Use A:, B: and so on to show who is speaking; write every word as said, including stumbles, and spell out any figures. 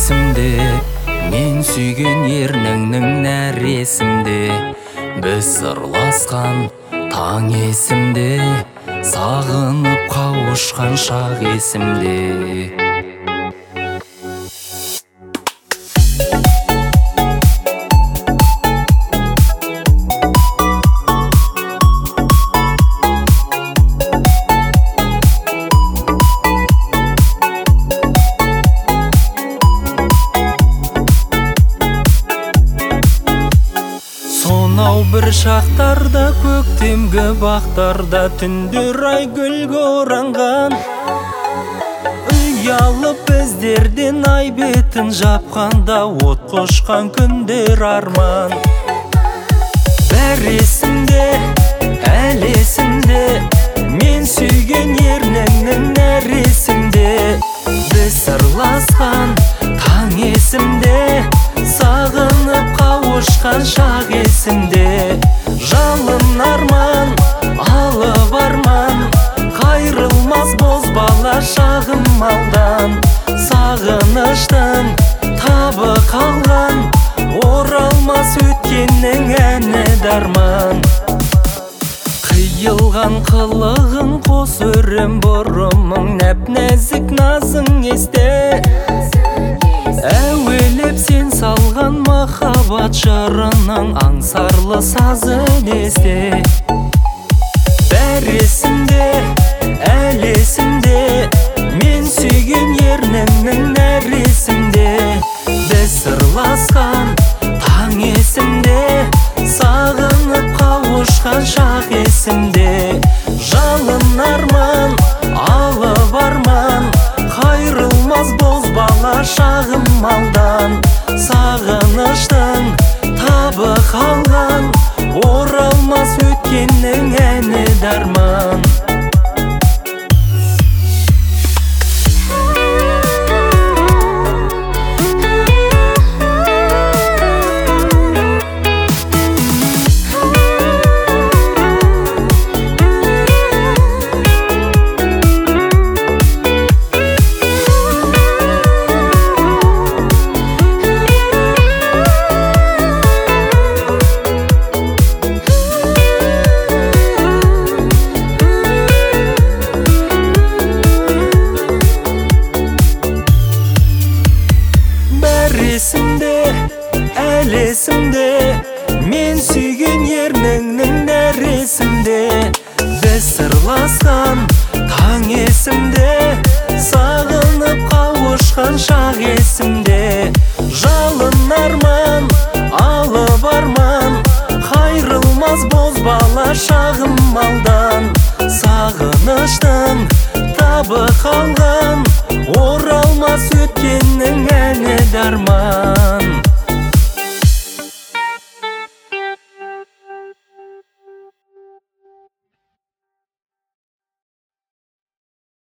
A: есімде, мен сүйген ерніңнің нәр есімде. Біз сырласқан таң есімде, сағынып қауышқан шақ есімде.
B: Сонау бір шақтарда, көктемгі бақтарда, түндер ай гүлге оранған. Ұялып біздерден ай бетін жапқанда, от қошқан күндер арман. Бәр есімде, әл есімде, мен сүйген ерніңнің нәр есімде. Біз сырласқан таң есімде, сағынып қауышқан шақ есімде. Жалын арман, алып арман, қайрылмас бозбала шағым алдан. Сағыныштың табы қалған, оралмас өткеннің әні дарман. Қиылған қылығың, қос өрім бұрымың, нәп-нәзік назың есте. Әуелеп сен салған махаббат жырының, аңсарлы сазын есте. Бәр есімде, әл есімде, мен сүйген ерніңнің нәр есімде. Біз сырласқан таң есімде, сағынып қауышқан шақ есімде. Жалын арман, алып арман, қайрылмас бозбала шағым алдан. Сағыныштың табы қалған, оралмас өткеннің әні дарман. Есімде, әл есімде, мен сүйген ерніңнің нәр есімде. Біз сырласқан таң есімде, сағынып қауышқан шақ есімде. Жалын арман, алып арман, қайрылмас бозбала шағым алдан. Сағыныштың табы қалған, оралмас өткеннің әні дарман.